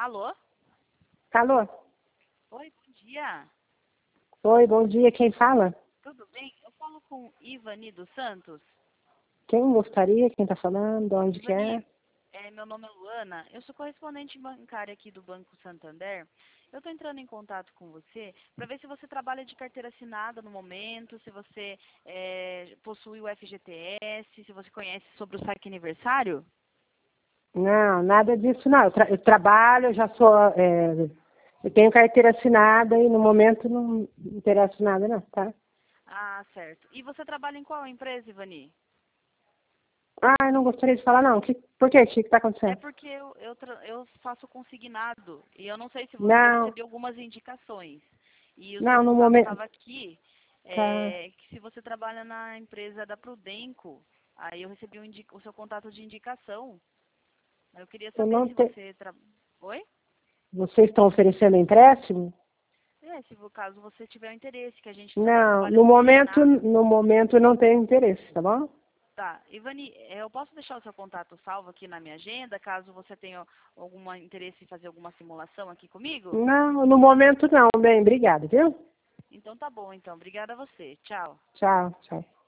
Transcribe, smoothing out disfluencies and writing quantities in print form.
Alô? Alô? Oi, bom dia. Oi, bom dia. Quem fala? Tudo bem? Eu falo com Ivani dos Santos. Quem gostaria? Quem está falando? De onde que Ivani, é? meu nome é Luana. Eu sou correspondente bancária aqui do Banco Santander. Eu estou entrando em contato com você para ver se você trabalha de carteira assinada no momento, se você possui o FGTS, se você conhece sobre o saque aniversário. Não, nada disso não. Eu trabalho, eu já sou... eu tenho carteira assinada e no momento não interesso nada não, tá? Ah, certo. E você trabalha em qual empresa, Ivani? Ah, eu não gostaria de falar não. Por quê? O que está É acontecendo? porque eu faço consignado e eu não sei se você... Eu Não, recebi algumas indicações e o seu não, no contato momento... estava aqui, Tá. que se você trabalha na empresa da Prudenco, aí eu recebi o seu contato de indicação. Eu queria Eu saber não se te... você... Oi? Vocês estão oferecendo empréstimo? Se for caso você tiver interesse, que a gente Não, trabalha consignado. no momento eu não tenho interesse, tá bom? Tá. Ivani, eu posso deixar o seu contato salvo aqui na minha agenda, caso você tenha algum interesse em fazer alguma simulação aqui comigo? Não, no momento não. Bem, obrigada, viu? Então tá bom, então. Obrigada a você. Tchau. Tchau, tchau.